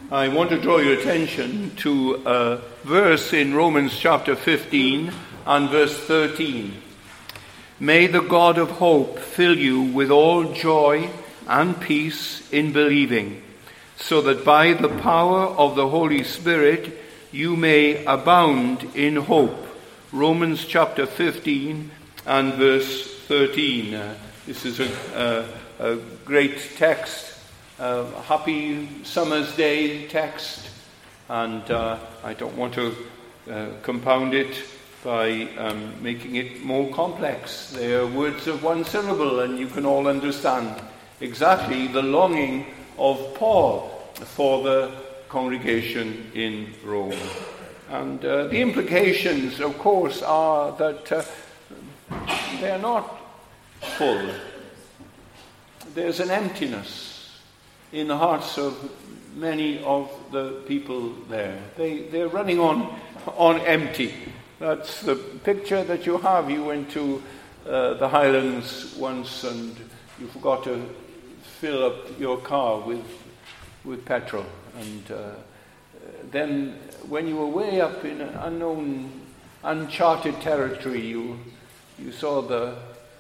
I want to draw your attention to a verse in Romans chapter 15 and verse 13. May the God of hope fill you with all joy and peace in believing, so that by the power of the Holy Spirit you may abound in hope. Romans chapter 15 and verse 13. This is a great text. Happy summer's day text, and I don't want to compound it by making it more complex. They are words of one syllable, and you can all understand exactly the longing of Paul for the congregation in Rome. And the implications, of course, are that they are not full. There's an emptiness in the hearts of many of the people there. They're running on empty. That's the picture that you have. You went to the Highlands once and you forgot to fill up your car with petrol. And then when you were way up in unknown, uncharted territory, you saw the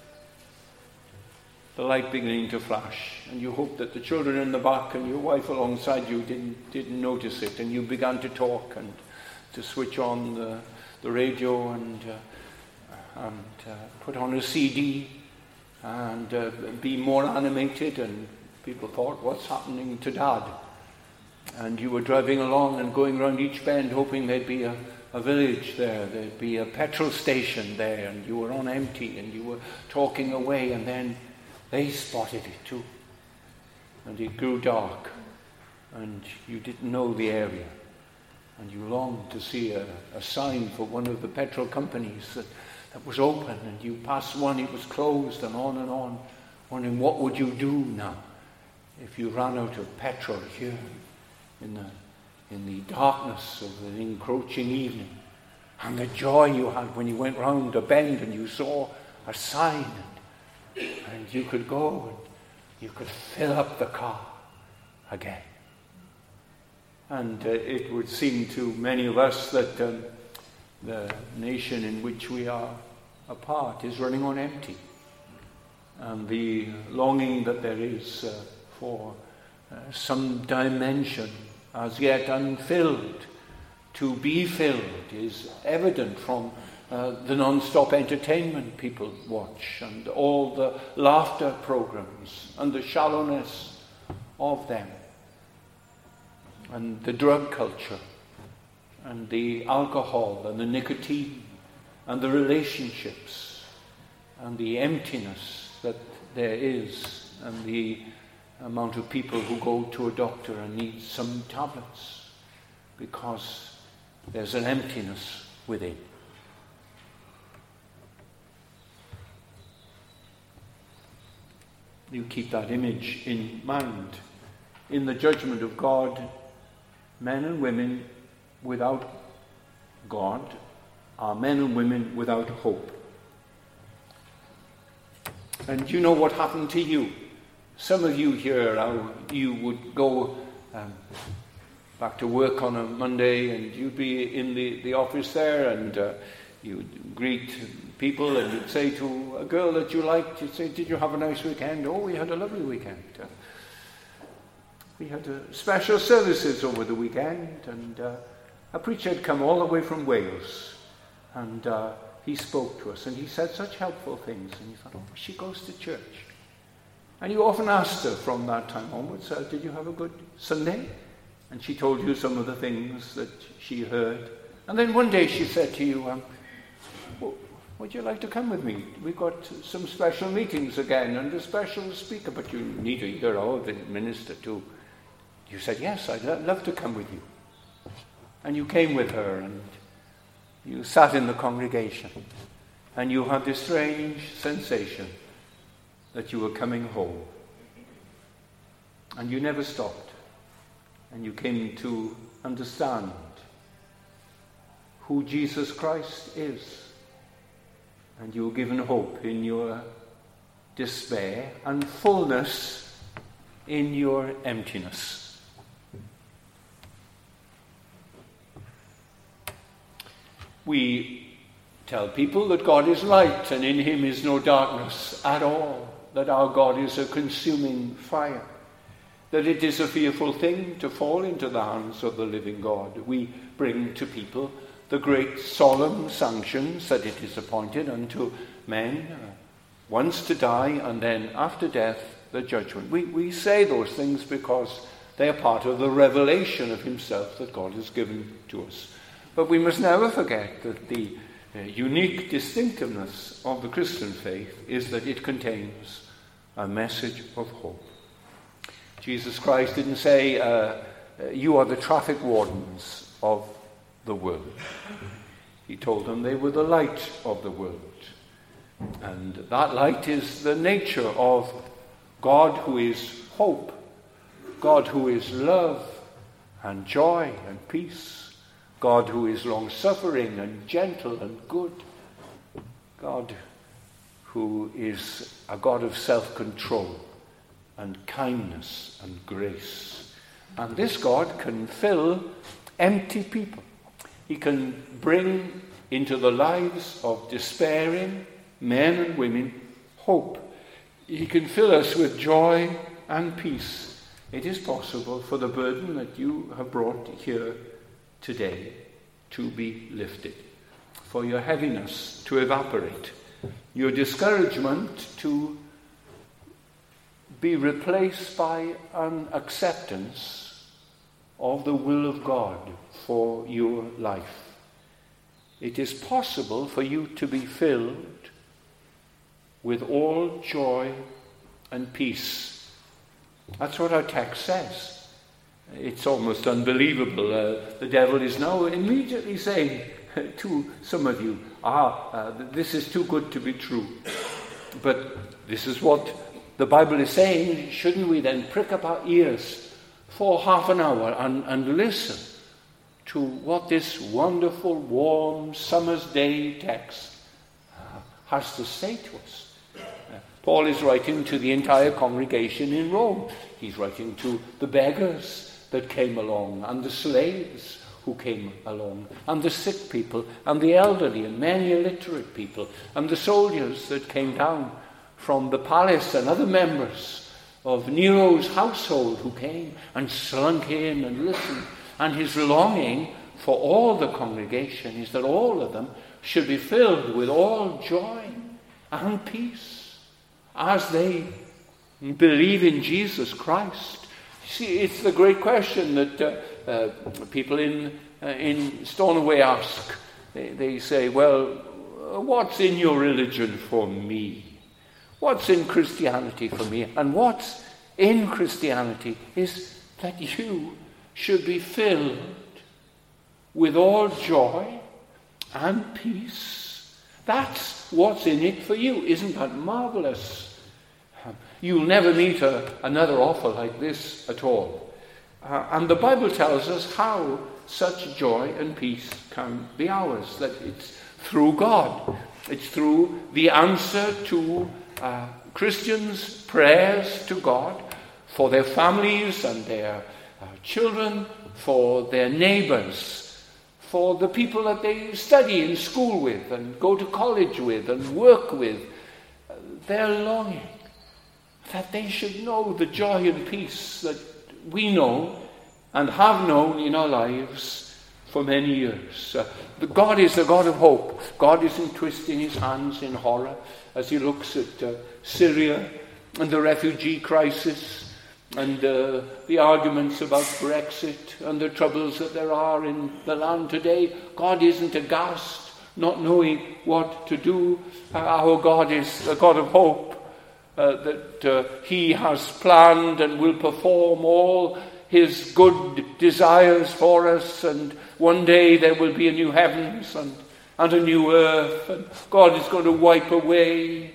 light beginning to flash, and you hoped that the children in the back and your wife alongside you didn't notice it, and you began to talk and to switch on the radio and put on a CD and be more animated, and people thought, what's happening to Dad? And you were driving along and going around each bend hoping there'd be a village there, there'd be a petrol station there, and you were on empty and you were talking away, and then they spotted it too. And it grew dark, and you didn't know the area, and you longed to see a sign for one of the petrol companies that was open, and you passed one, it was closed, and on, wondering what would you do now if you ran out of petrol here in the darkness of an encroaching evening, and the joy you had when you went round a bend and you saw a sign, and you could go and you could fill up the car again. And it would seem to many of us that the nation in which we are a part is running on empty. And the longing that there is for some dimension as yet unfilled to be filled is evident from the non-stop entertainment people watch, and all the laughter programs, and the shallowness of them, and the drug culture, and the alcohol, and the nicotine, and the relationships, and the emptiness that there is, and the amount of people who go to a doctor and need some tablets because there's an emptiness within. You keep that image in mind. In the judgment of God, men and women without God are men and women without hope. And you know what happened to you. Some of you here, you would go back to work on a Monday, and you'd be in the office there, and you'd greet people, and you'd say to a girl that you liked, you'd say, did you have a nice weekend? Oh, we had a lovely weekend. We had special services over the weekend, and a preacher had come all the way from Wales, and he spoke to us, and he said such helpful things, and you thought, oh, she goes to church. And you often asked her from that time onwards, did you have a good Sunday? And she told you some of the things that she heard. And then one day she said to you, would you like to come with me? We've got some special meetings again and a special speaker, but you need to hear our minister too. You said, yes, I'd love to come with you. And you came with her, and you sat in the congregation, and you had this strange sensation that you were coming home. And you never stopped. And you came to understand who Jesus Christ is. And you were given hope in your despair and fullness in your emptiness. We tell people that God is light and in him is no darkness at all, that our God is a consuming fire, that it is a fearful thing to fall into the hands of the living God. We bring to people the great solemn sanctions that it is appointed unto men once to die, and then after death the judgment. We say those things because they are part of the revelation of himself that God has given to us. But we must never forget that the unique distinctiveness of the Christian faith is that it contains a message of hope. Jesus Christ didn't say, you are the traffic wardens of the world. He told them they were the light of the world. And that light is the nature of God, who is hope, God who is love and joy and peace, God who is long-suffering and gentle and good, God who is a God of self-control and kindness and grace. And this God can fill empty people. He can bring into the lives of despairing men and women hope. He can fill us with joy and peace. It is possible for the burden that you have brought here today to be lifted, for your heaviness to evaporate, your discouragement to be replaced by an acceptance of the will of God for your life. It is possible for you to be filled with all joy and peace. That's what our text says. It's almost unbelievable. The devil is now immediately saying to some of you, this is too good to be true. But this is what the Bible is saying. Shouldn't we then prick up our ears for half an hour and listen to what this wonderful, warm, summer's day text has to say to us? Paul is writing to the entire congregation in Rome. He's writing to the beggars that came along, and the slaves who came along, and the sick people, and the elderly, and many illiterate people, and the soldiers that came down from the palace, and other members of Nero's household who came and slunk in and listened. And his longing for all the congregation is that all of them should be filled with all joy and peace as they believe in Jesus Christ. See, it's the great question that people in Stornoway ask. They say, well, what's in your religion for me? What's in Christianity for me? And what's in Christianity is that you should be filled with all joy and peace. That's what's in it for you. Isn't that marvelous? You'll never meet another offer like this at all. And the Bible tells us how such joy and peace can be ours, that it's through God. It's through the answer to Christians' prayers to God for their families and their children, for their neighbors, for the people that they study in school with and go to college with and work with. Their longing that they should know the joy and peace that we know and have known in our lives for many years. God is the God of hope. God isn't twisting his hands in horror as he looks at Syria and the refugee crisis and the arguments about Brexit and the troubles that there are in the land today. God isn't aghast, not knowing what to do. Our God is a God of hope. That he has planned and will perform all his good desires for us, and one day there will be a new heavens and a new earth, and God is going to wipe away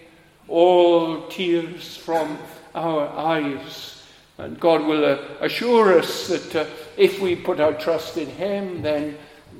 all tears from our eyes, and God will assure us that if we put our trust in him, then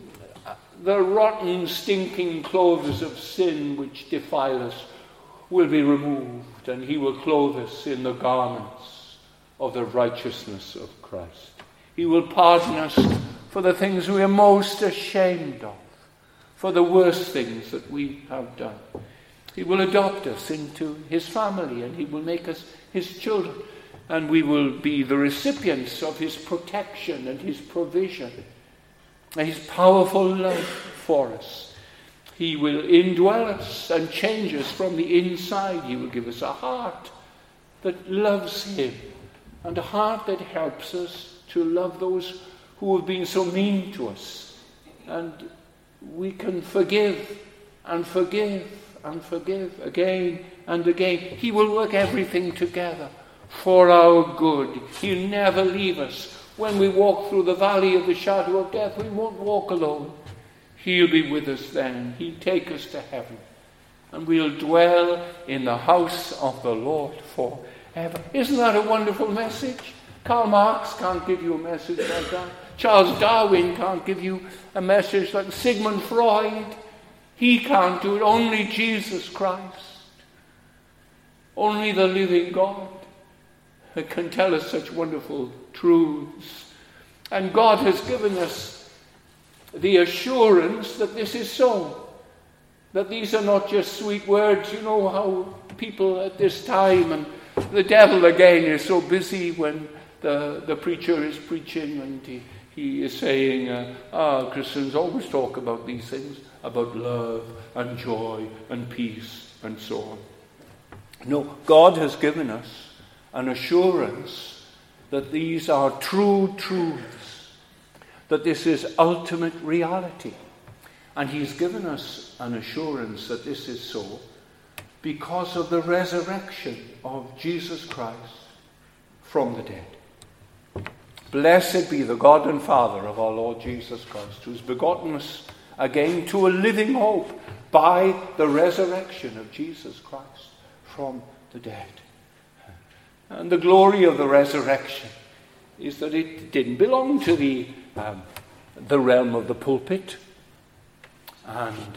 the rotten, stinking clothes of sin which defile us will be removed, and he will clothe us in the garments of the righteousness of Christ. He will pardon us for the things we are most ashamed of, for the worst things that we have done. He will adopt us into his family, and he will make us his children, and we will be the recipients of his protection and his provision and his powerful love for us. He will indwell us and change us from the inside. He will give us a heart that loves him, and a heart that helps us to love those who have been so mean to us. And we can forgive and forgive and forgive again and again. He will work everything together for our good. He'll never leave us. When we walk through the valley of the shadow of death, we won't walk alone. He'll be with us then. He'll take us to heaven. And we'll dwell in the house of the Lord forever. Isn't that a wonderful message? Karl Marx can't give you a message like that. Charles Darwin can't give you a message like Sigmund Freud. He can't do it. Only Jesus Christ. Only the living God can tell us such wonderful truths. And God has given us the assurance that this is so. That these are not just sweet words. You know how people at this time, and the devil again is so busy when the preacher is preaching, and he is saying, Christians always talk about these things, about love and joy and peace and so on. No, God has given us an assurance that these are true truths, that this is ultimate reality. And he's given us an assurance that this is so because of the resurrection of Jesus Christ from the dead. Blessed be the God and Father of our Lord Jesus Christ, who's begotten us again to a living hope by the resurrection of Jesus Christ from the dead. And the glory of the resurrection is that it didn't belong to the realm of the pulpit and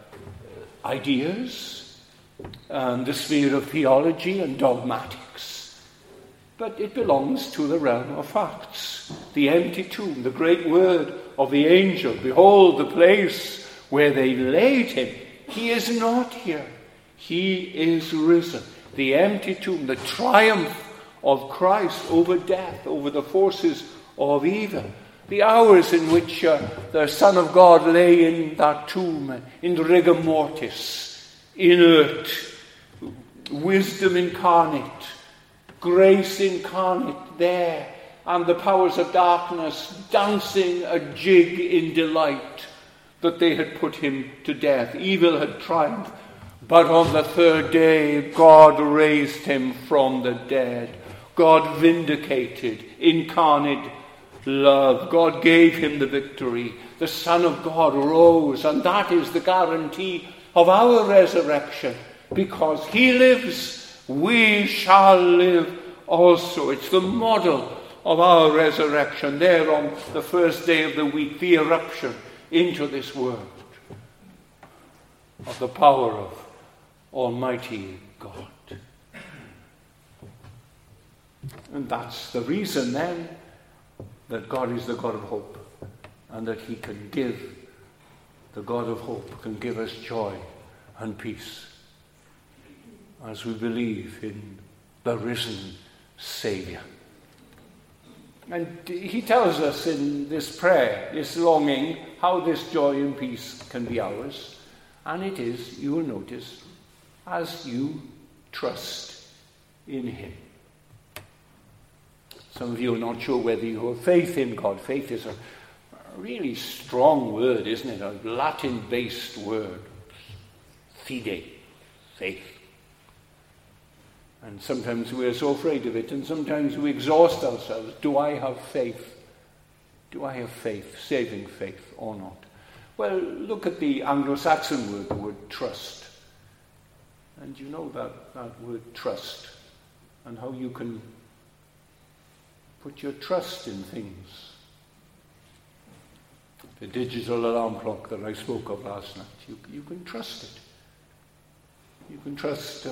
ideas and the sphere of theology and dogmatics, but it belongs to the realm of facts. The empty tomb, the great word of the angel, behold the place where they laid him. He is not here. He is risen. The empty tomb, the triumph of Christ over death, over the forces of evil. The hours in which the Son of God lay in that tomb, in rigor mortis, inert, wisdom incarnate, grace incarnate there, and the powers of darkness dancing a jig in delight that they had put him to death. Evil had triumphed. But on the third day, God raised him from the dead. God vindicated incarnate love. God gave him the victory. The Son of God rose, and that is the guarantee of our resurrection. Because he lives, we shall live also. It's the model of our resurrection there on the first day of the week, the eruption into this world of the power of Almighty God. And that's the reason then that God is the God of hope, and that he can give, the God of hope can give us joy and peace as we believe in the risen Saviour. And he tells us in this prayer, this longing, how this joy and peace can be ours. And it is, you will notice, as you trust in him. Some of you are not sure whether you have faith in God. Faith is a really strong word, isn't it? A Latin-based word. Fide, faith. And sometimes we're so afraid of it, and sometimes we exhaust ourselves. Do I have faith? Do I have faith, saving faith or not? Well, look at the Anglo-Saxon word, the word trust. And you know that word trust, and how you can put your trust in things. The digital alarm clock that I spoke of last night, you can trust it. You can trust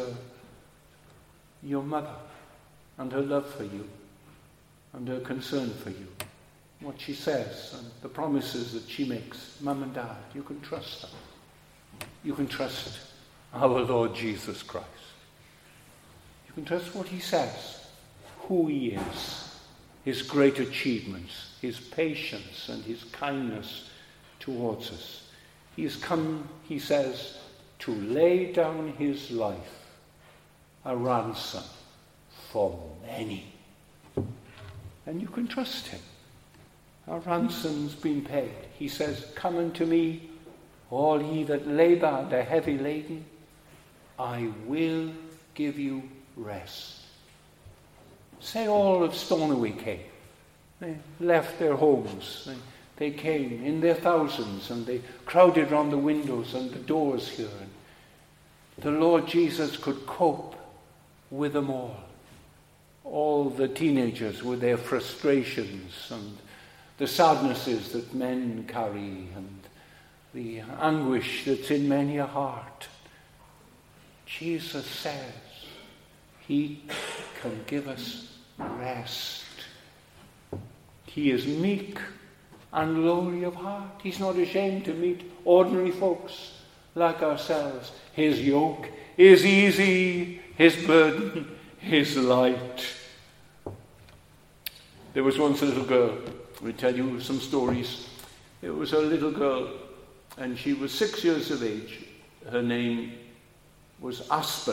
your mother and her love for you and her concern for you. what she says and the promises that she makes. Mum and Dad, you can trust them. You can trust our Lord Jesus Christ. You can trust what he says, who he is, his great achievements, his patience and his kindness towards us. He has come, he says, to lay down his life, a ransom for many. And you can trust him. Our ransom's been paid. He says, come unto me, all ye that labour and are heavy laden, I will give you rest. Say all of Stornoway came. They left their homes. They came in their thousands and they crowded round the windows and the doors here. And the Lord Jesus could cope with them all. All the teenagers with their frustrations and the sadnesses that men carry and the anguish that's in many a heart. Jesus says he can give us rest. He is meek and lowly of heart. He's not ashamed to meet ordinary folks like ourselves. His yoke is easy, his burden is light. There was once a little girl. We'll tell you some stories. It was a little girl, and she was 6 years of age. Her name was Aspen.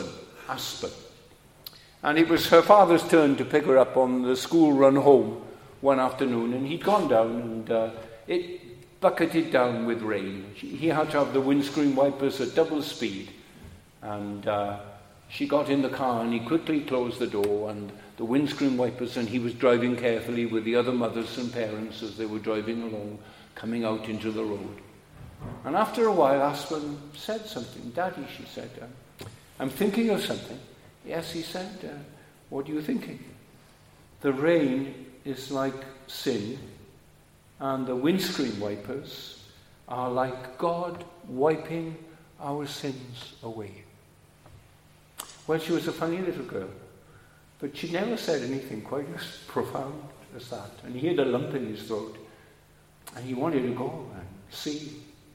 And it was her father's turn to pick her up on the school run home one afternoon, and he'd gone down, and it bucketed down with rain. He had to have the windscreen wipers at double speed, and she got in the car, and he quickly closed the door, and the windscreen wipers, and he was driving carefully with the other mothers and parents as they were driving along, coming out into the road. And after a while, Aspen said something. Daddy, she said, I'm thinking of something. Yes, he said, what are you thinking? The rain is like sin, and the windscreen wipers are like God wiping our sins away. Well, she was a funny little girl, but she never said anything quite as profound as that. And he had a lump in his throat, and he wanted to go and see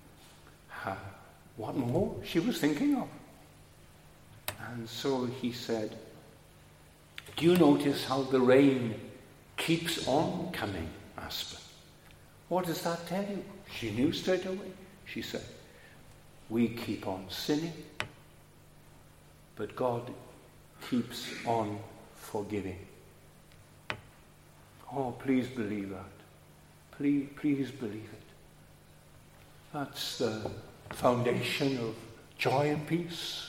what more she was thinking of. And so he said, do you notice how the rain keeps on coming, Aspen? What does that tell you? She knew straight away. She said, we keep on sinning, but God keeps on forgiving. Oh, please believe that. Please believe it. That's the foundation of joy and peace.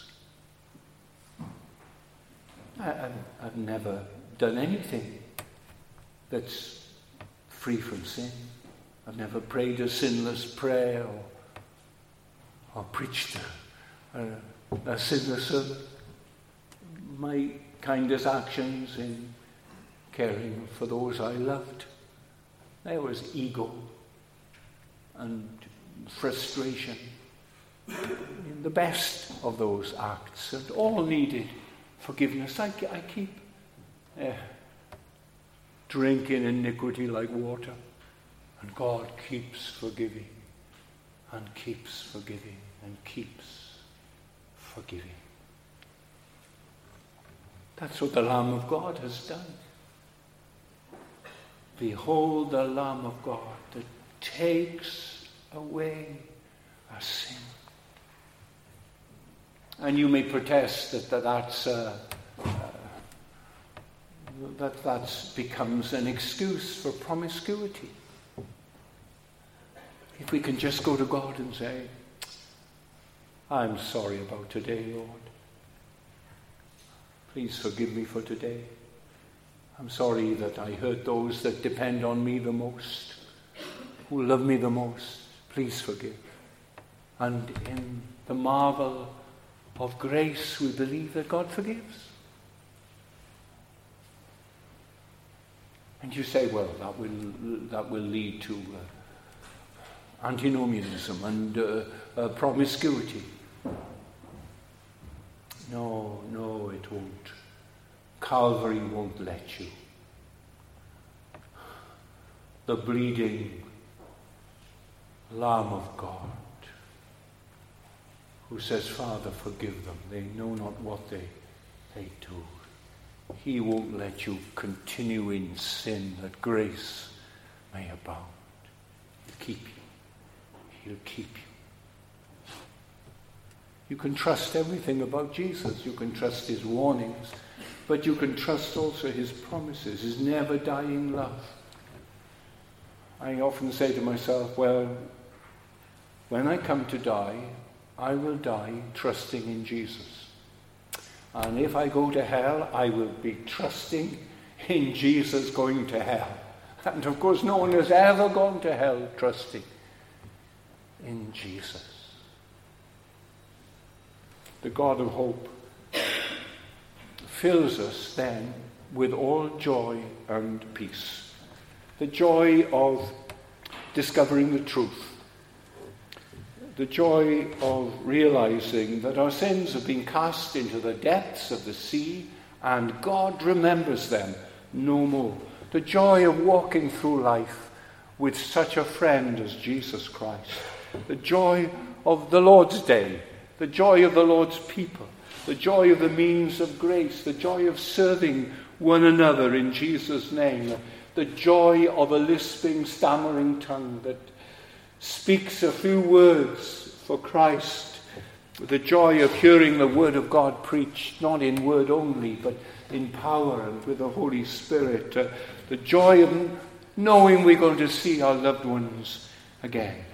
I've never done anything that's free from sin. I've never prayed a sinless prayer or preached a sinless sermon. My kindest actions in caring for those I loved, there was ego and frustration in the best of those acts, and all needed forgiveness. I keep drinking iniquity like water, and God keeps forgiving and keeps forgiving and keeps forgiving. That's what the Lamb of God has done. Behold the Lamb of God that takes away our sin. And you may protest that becomes an excuse for promiscuity. If we can just go to God and say, I'm sorry about today, Lord. Please forgive me for today. I'm sorry that I hurt those that depend on me the most, who love me the most. Please forgive. And in the marvel of grace, we believe that God forgives. And you say, well, that will lead to antinomianism and promiscuity. No, it won't. Calvary won't let you. the bleeding Lamb of God, who says, Father, forgive them. They know not what they do. He won't let you continue in sin, that grace may abound. He'll keep you. He'll keep you. You can trust everything about Jesus. You can trust his warnings, but you can trust also his promises, his never-dying love. I often say to myself, well, when I come to die, I will die trusting in Jesus. And if I go to hell, I will be trusting in Jesus going to hell. And of course, no one has ever gone to hell trusting in Jesus. The God of hope fills us then with all joy and peace. The joy of discovering the truth. The joy of realizing that our sins have been cast into the depths of the sea and God remembers them no more. The joy of walking through life with such a friend as Jesus Christ. The joy of the Lord's Day. The joy of the Lord's people. The joy of the means of grace. The joy of serving one another in Jesus' name. The joy of a lisping, stammering tongue that speaks a few words for Christ. The joy of hearing the word of God preached, not in word only, but in power and with the Holy Spirit. The joy of knowing we're going to see our loved ones again.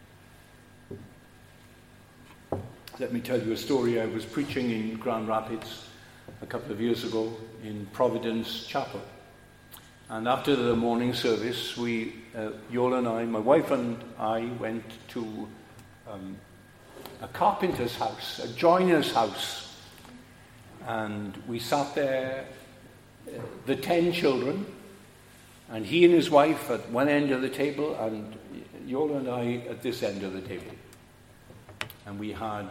Let me tell you a story. I was preaching in Grand Rapids a couple of years ago in Providence Chapel. And after the morning service, Yola and I, my wife and I, went to a carpenter's house, a joiner's house. And we sat there, the 10 children, and he and his wife at one end of the table, and Yola and I at this end of the table. And we had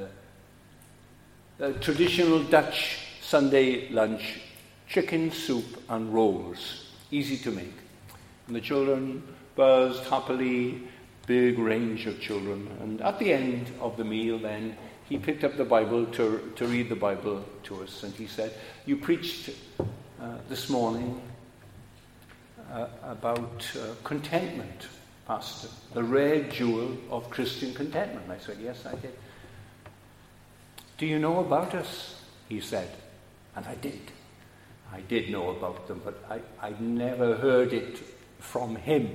a traditional Dutch Sunday lunch, chicken soup and rolls, easy to make. And the children buzzed happily, big range of children. And at the end of the meal then, he picked up the Bible to read the Bible to us. And he said, you preached this morning about contentment, Pastor, the rare jewel of Christian contentment. I said, yes, I did. Do you know about us? He said. And I did. I did know about them, but I never heard it from him.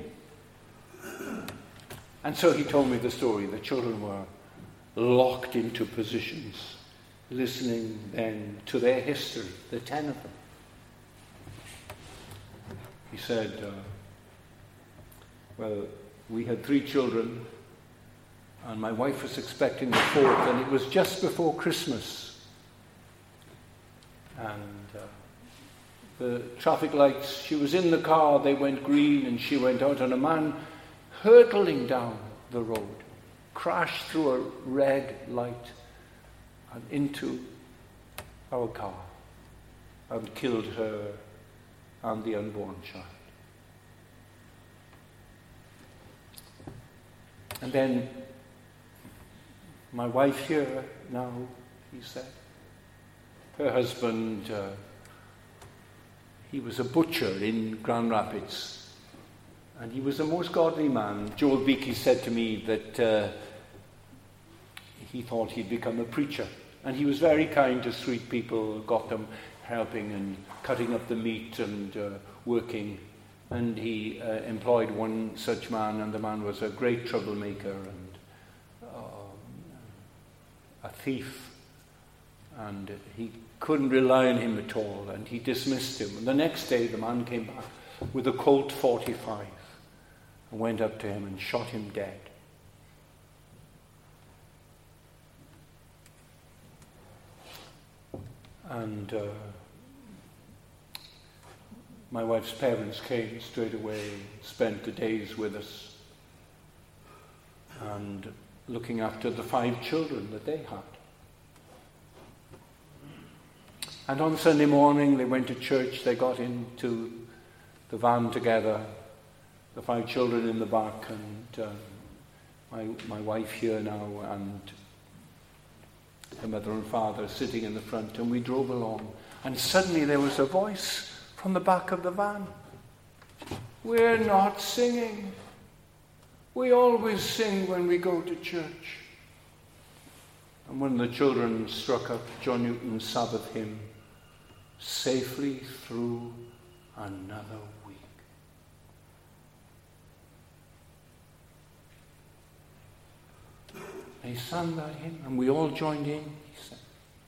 And so he told me the story. The children were locked into positions, listening then to their history, the 10 of them. He said, well, we had 3 children, and my wife was expecting the 4th, and it was just before Christmas. And the traffic lights, she was in the car, they went green, and she went out, and a man hurtling down the road crashed through a red light and into our car and killed her and the unborn child. And then my wife here now, he said, her husband, he was a butcher in Grand Rapids, and he was a most godly man. Joel Beakey said to me that he thought he'd become a preacher, and he was very kind to street people, got them helping and cutting up the meat and working. And he employed one such man, and the man was a great troublemaker and a thief. And he couldn't rely on him at all, and he dismissed him. And the next day the man came back with a Colt 45 and went up to him and shot him dead. And my wife's parents came straight away, spent the days with us, and looking after the 5 children that they had. And on Sunday morning they went to church, they got into the van together, the 5 children in the back, and my wife here now, and her mother and father sitting in the front, and we drove along. And suddenly there was a voice from the back of the van. We're not singing. We always sing when we go to church. And one of the children struck up John Newton's Sabbath hymn, Safely Through Another Week. They sang that hymn, and we all joined in, he said,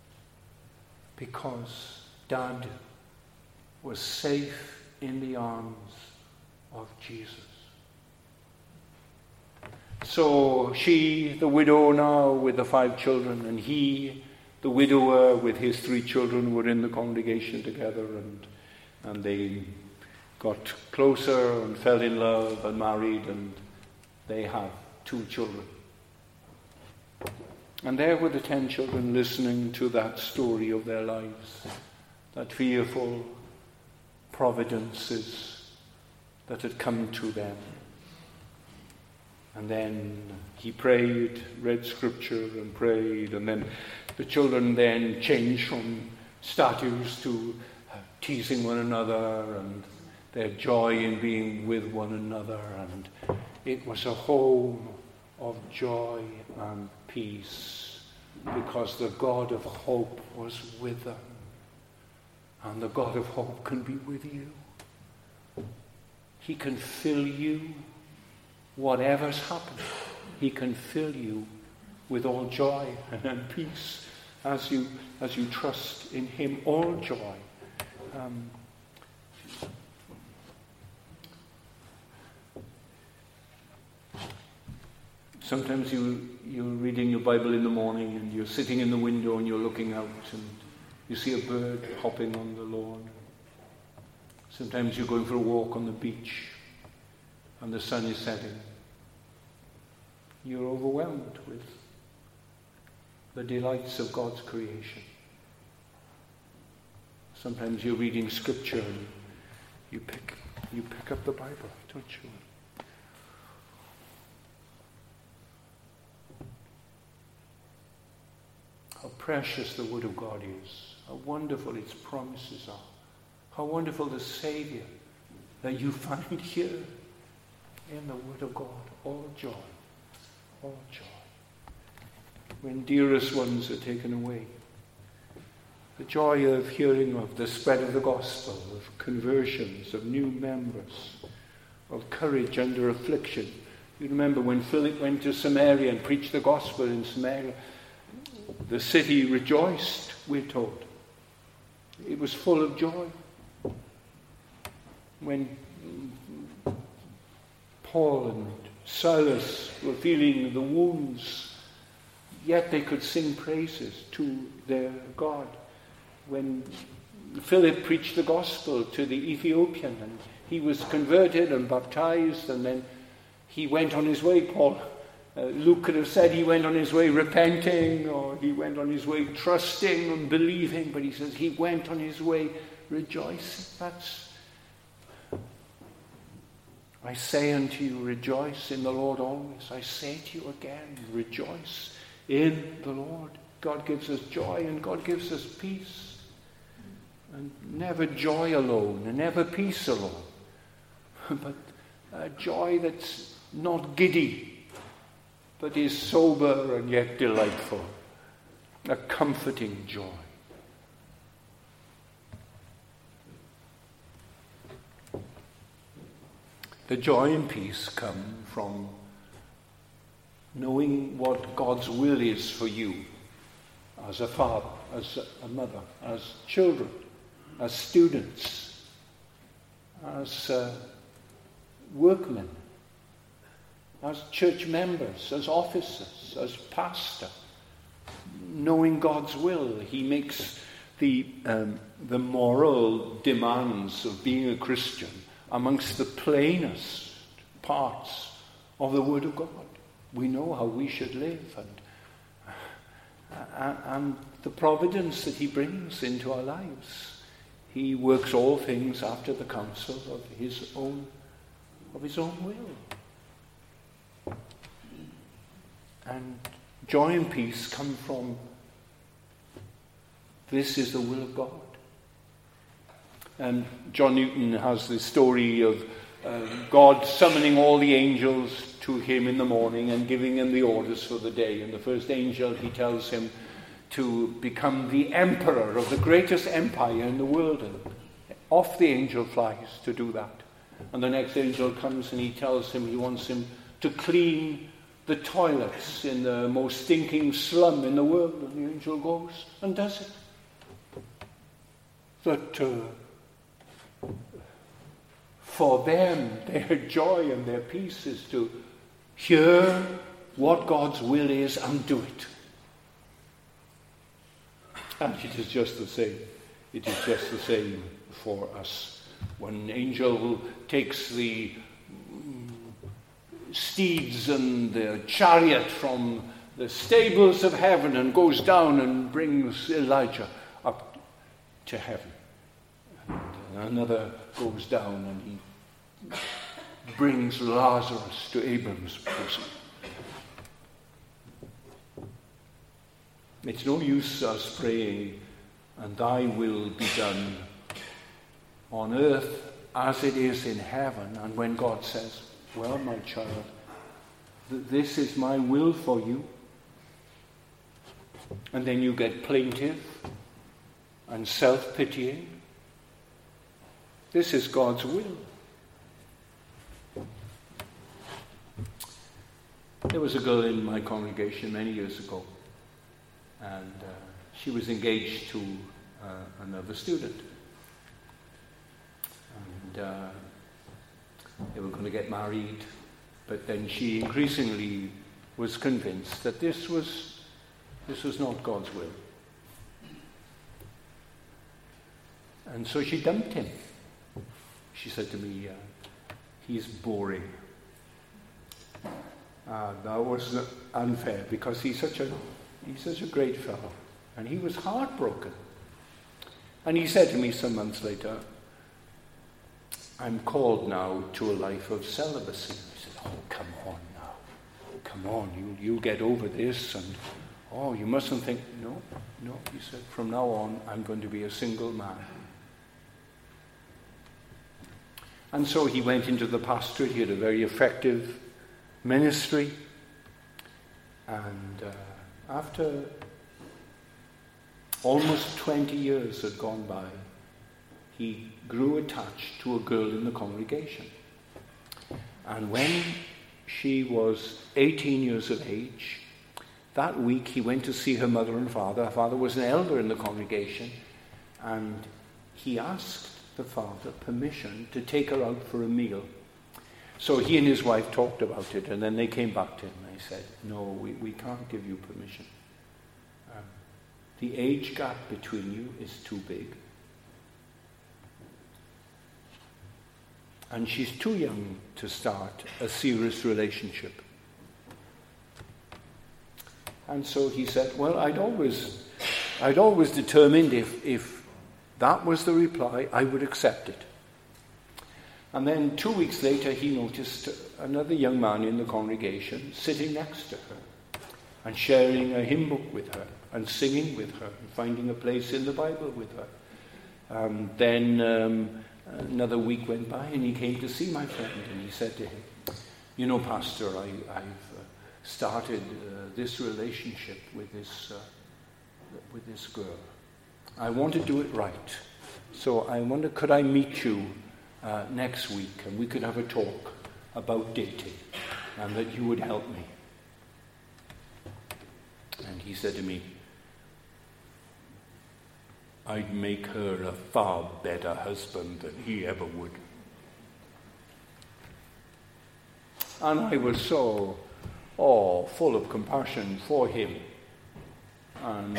because Dad was safe in the arms of Jesus. So she, the widow now with the 5 children, and he, the widower with his 3 children, were in the congregation together, and they got closer and fell in love and married, and they have 2 children. And there were the 10 children listening to that story of their lives, that fearful providences that had come to them. And then he prayed, read scripture and prayed, and then the children then changed from statues to teasing one another and their joy in being with one another. And it was a home of joy and peace because the God of hope was with them. And the God of hope can be with you. He can fill you. Whatever's happened, he can fill you with all joy and peace as you trust in him. All joy. Sometimes you're reading your Bible in the morning and you're sitting in the window and you're looking out and you see a bird hopping on the lawn. Sometimes you're going for a walk on the beach and the sun is setting. You're overwhelmed with the delights of God's creation. Sometimes you're reading scripture and you pick up the Bible, don't you? How precious the Word of God is. How wonderful its promises are. How wonderful the Saviour that you find here in the Word of God. All joy. All joy. When dearest ones are taken away. The joy of hearing of the spread of the gospel, of conversions, of new members, of courage under affliction. You remember when Philip went to Samaria and preached the gospel in Samaria, the city rejoiced, we're told. It was full of joy. When Paul and Silas were feeling the wounds, yet they could sing praises to their God. When Philip preached the gospel to the Ethiopian and he was converted and baptized, and then he went on his way. Luke could have said he went on his way repenting, or he went on his way trusting and believing, but he says he went on his way rejoicing. I say unto you, rejoice in the Lord always. I say to you again, rejoice in the Lord. God gives us joy and God gives us peace. And never joy alone and never peace alone. But a joy that's not giddy, but is sober and yet delightful. A comforting joy. The joy and peace come from knowing what God's will is for you as a father, as a mother, as children, as students, as workmen, as church members, as officers, as pastor. Knowing God's will, he makes the moral demands of being a Christian amongst the plainest parts of the Word of God. We know how we should live and the providence that he brings into our lives. He works all things after the counsel of his own of his own will. And joy and peace come from this is the will of God. And John Newton has this story of God summoning all the angels to him in the morning and giving him the orders for the day. And the first angel, he tells him to become the emperor of the greatest empire in the world. And off the angel flies to do that. And the next angel comes and he tells him he wants him to clean the toilets in the most stinking slum in the world. And the angel goes and does it. That for them, their joy and their peace is to hear what God's will is and do it. And it is just the same. It is just the same for us. One angel takes the steeds and the chariot from the stables of heaven and goes down and brings Elijah up to heaven. And another goes down and he brings Lazarus to Abraham's bosom. It's no use us praying, and thy will be done on earth as it is in heaven. And when God says, well, my child, this is my will for you. And then you get plaintive and self-pitying. This is God's will. There was a girl in my congregation many years ago, and she was engaged to another student. And they were going to get married, but then she increasingly was convinced that this was not God's will. And so she dumped him. She said to me, he's boring. That was unfair because he's such a great fellow. And he was heartbroken. And he said to me some months later, I'm called now to a life of celibacy. I said, oh, come on now. Come on, you'll get over this. And, oh, you mustn't think. No, he said, from now on, I'm going to be a single man. And so he went into the pastorate. He had a very effective ministry. And after almost 20 years had gone by, he grew attached to a girl in the congregation. And when she was 18 years of age, that week he went to see her mother and father. Her father was an elder in the congregation. And he asked the father permission to take her out for a meal. So he and his wife talked about it, and then they came back to him and they said, no, we can't give you permission. The age gap between you is too big. And she's too young to start a serious relationship. And so he said, well, I'd always determined if that was the reply, I would accept it. And then 2 weeks later, he noticed another young man in the congregation sitting next to her and sharing a hymn book with her and singing with her and finding a place in the Bible with her. Then another week went by and he came to see my friend and he said to him, you know, Pastor, I've started this relationship with this girl. I want to do it right. So I wonder, could I meet you next week and we could have a talk about dating and that you would help me? And he said to me, I'd make her a far better husband than he ever would. And I was so, full of compassion for him. And,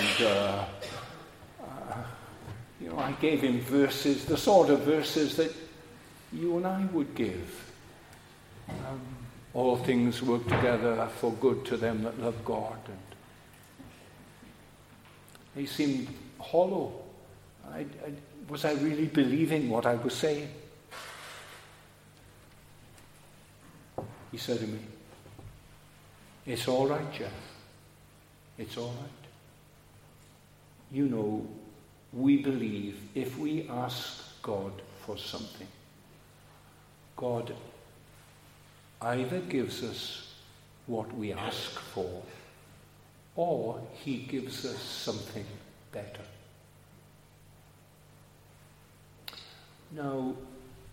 I gave him verses, the sort of verses that you and I would give. All things work together for good to them that love God. And he seemed hollow. Was I really believing what I was saying? he said to me, "It's all right, Jeff. It's all right. You know, we believe if we ask God for something, God either gives us what we ask for, or he gives us something better." Now,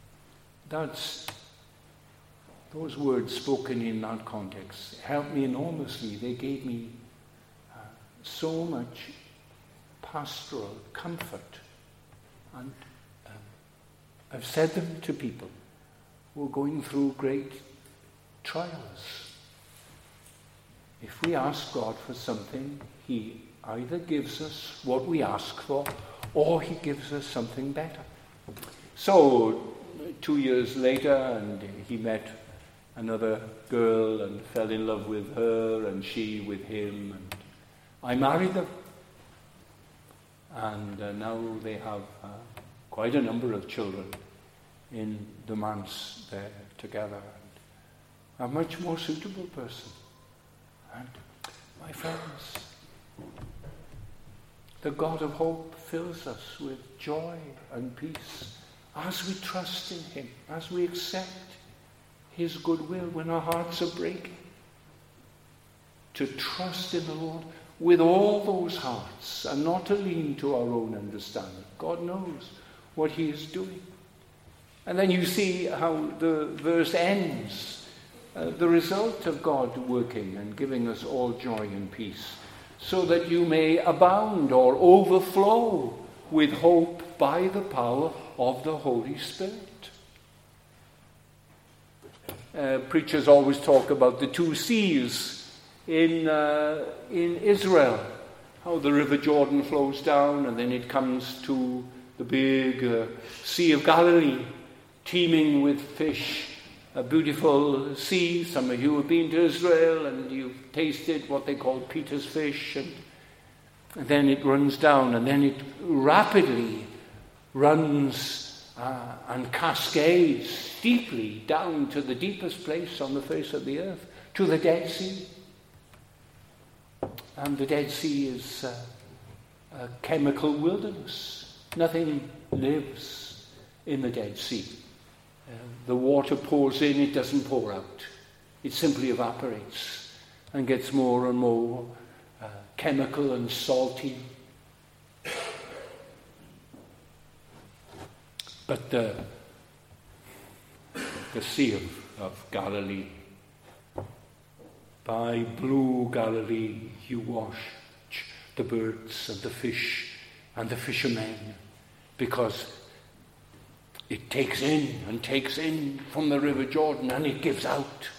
those words spoken in that context helped me enormously. They gave me so much pastoral comfort. And I've said them to people who are going through great trials. If we ask God for something, he either gives us what we ask for, or he gives us something better. So 2 years later, and he met another girl and fell in love with her, and she with him, and I married them. And now they have quite a number of children in the manse there together, and a much more suitable person. And my friends, the God of hope fills us with joy and peace as we trust in him, as we accept his goodwill when our hearts are breaking. To trust in the Lord with all those hearts and not to lean to our own understanding. God knows what he is doing. And then you see how the verse ends. The result of God working and giving us all joy and peace, so that you may abound or overflow with hope by the power of the Holy Spirit. Preachers always talk about the 2 seas in Israel, how the River Jordan flows down and then it comes to the big Sea of Galilee, teeming with fish, a beautiful sea. Some of you have been to Israel and you've tasted what they call Peter's fish, and then it runs down, and then it rapidly runs and cascades deeply down to the deepest place on the face of the earth, to the Dead Sea. And the Dead Sea is a chemical wilderness. Nothing lives in the Dead Sea. The water pours in, it doesn't pour out. It simply evaporates and gets more and more chemical and salty. But the Sea of Galilee, by blue Galilee you wash the birds and the fish and the fishermen, because it takes in from the River Jordan, and it gives out.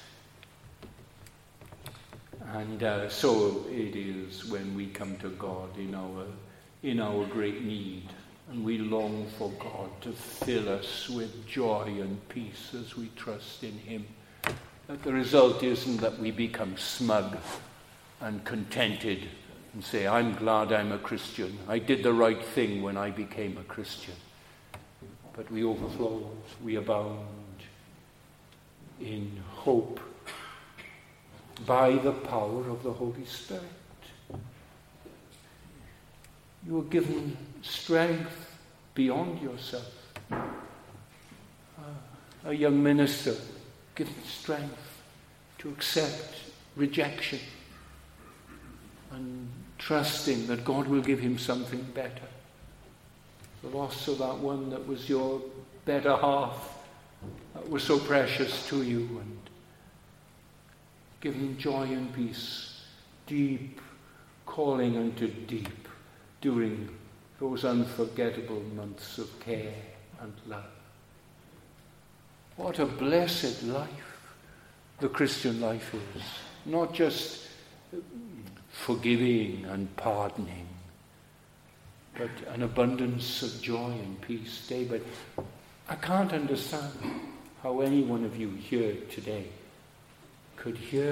And so it is when we come to God in our great need, and we long for God to fill us with joy and peace as we trust in him. That the result isn't that we become smug and contented and say, "I'm glad I'm a Christian. I did the right thing when I became a Christian." But we overflow, we abound in hope by the power of the Holy Spirit. You are given strength beyond yourself. A young minister given strength to accept rejection and trusting that God will give him something better. The loss of that one that was your better half, that was so precious to you, and giving joy and peace, deep calling unto deep during those unforgettable months of care and love. What a blessed life the Christian life is. Not just forgiving and pardoning, but an abundance of joy and peace day. But I can't understand how any one of you here today could hear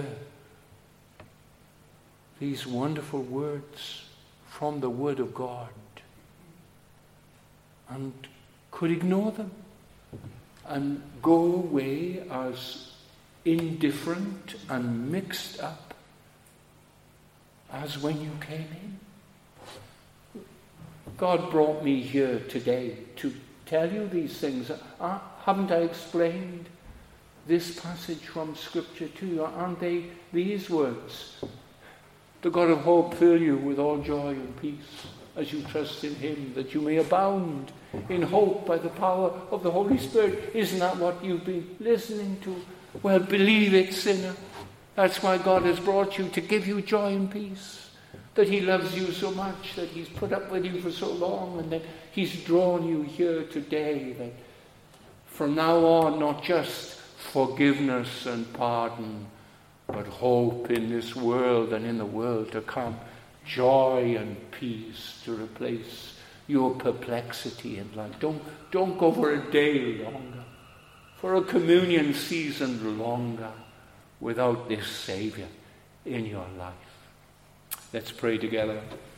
these wonderful words from the Word of God and could ignore them and go away as indifferent and mixed up as when you came in. God brought me here today to tell you these things. Haven't I explained this passage from Scripture to you? Aren't they these words? The God of hope fill you with all joy and peace as you trust in him, that you may abound in hope by the power of the Holy Spirit. Isn't that what you've been listening to? Well, believe it, sinner. That's why God has brought you, to give you joy and peace. That he loves you so much, that he's put up with you for so long, and that he's drawn you here today. That from now on, not just forgiveness and pardon, but hope in this world and in the world to come. Joy and peace to replace your perplexity in life. Don't go for a day longer, for a communion season longer, without this Saviour in your life. Let's pray together.